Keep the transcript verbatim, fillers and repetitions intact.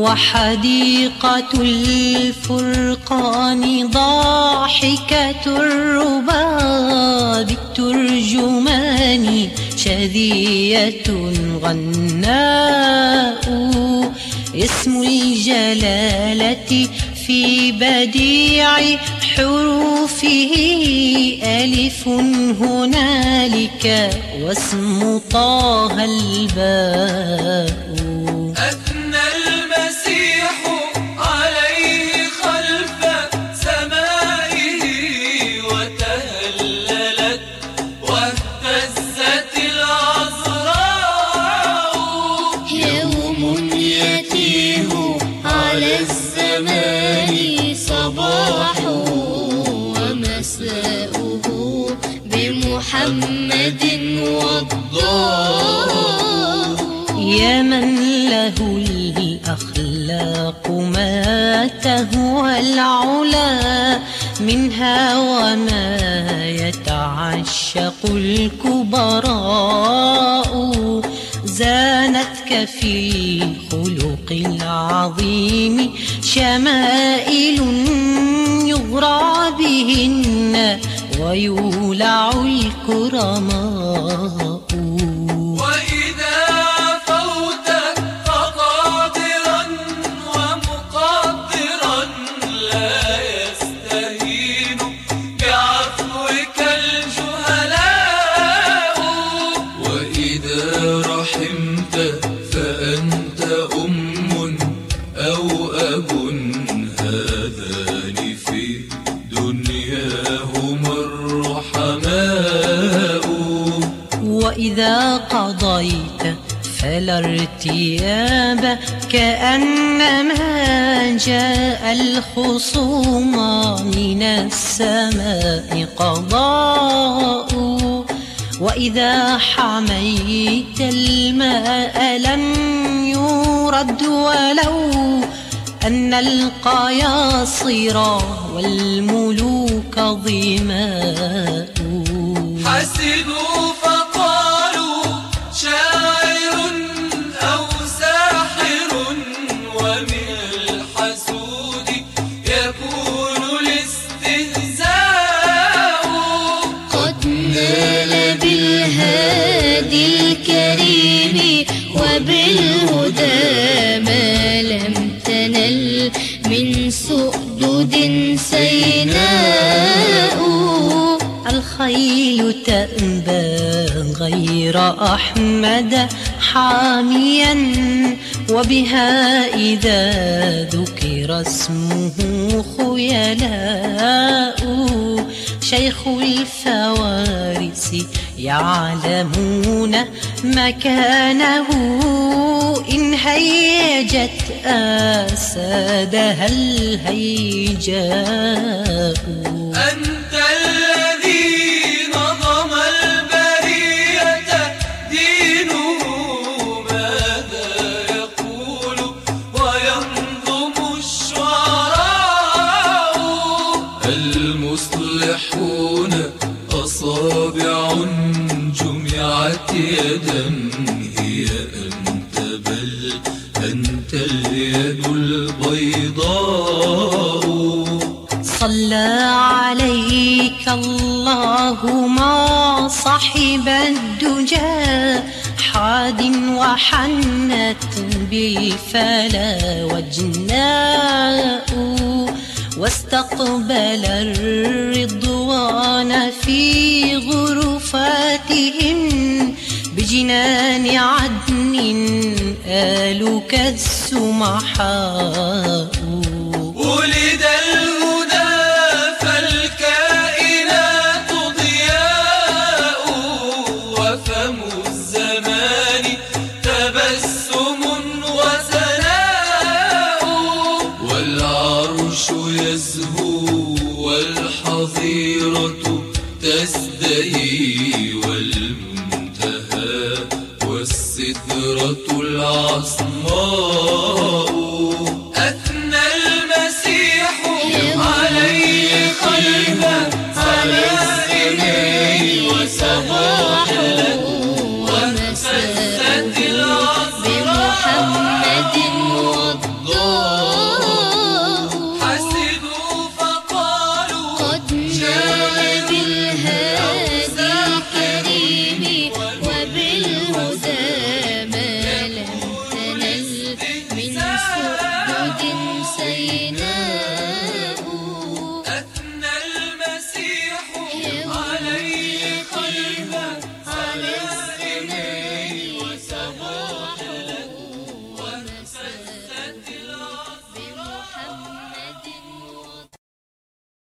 وحديقة الفرقان ضاحكة الرباب الترجمان شذية غناء اسم الجلالة في بديع حروفه ألف هنالك واسم طه الباء. أثنى المسيح عليه خلف سمائه وتهللت واهتزت العذراء يوم يتيه على الزمان صباحه ومساؤه بمحمد والضاء. يا من له الأخلاق ما تهوى العلا منها وما يتعشق الكبراء زانتك في الخلق العظيم شمائل يغرى بهن ويولع الكرماء. وإذا عفوت فقادرا ومقدرا لا يستهين بعفوك الجهلاء. وإذا رحمت فأنت أم أو أب هذان في دنياهما الرحماء. وإذا قضيت فلا ارتياب كأنما جاء الخصوم من السماء قضاء. وإذا حميت الماء لم يرد ولو أن القياصر والملوك ظماء. حسبوا فقالوا شاعر أو ساحر ومن الحسود يكون الاستهزاء. قد نال بالهادي الكريم وبالهدى ما لم تنل من سؤدد سيناء. الخيل تأبى غير أحمد حاميا وبها إذا ذكر اسمه خيلاء. شيخ الفوارس يعلمون مكانه إن هيجت أسادها الهيجاء. أنت الذي نظم البرية دينه ماذا يقول وينظم الشعراء. المصلحون أصابع جمعت يدا هي أنت بل أنت اليد البيضاء. صلى عليك الله ما صحب الدجى حاد وحنت بالفلا وجناء. واستقبل الرضوان في غرفاتهم بجنان عدن آلك السمحاء. ولد الهدى فالكائنات ضياء وفم الزمان تبسم وسناء. والعرش يزهو والحظيرة تزدهي والمنتهى والسدرة العصماء. أثنى المسيح عليه خلف سمائه وسمائه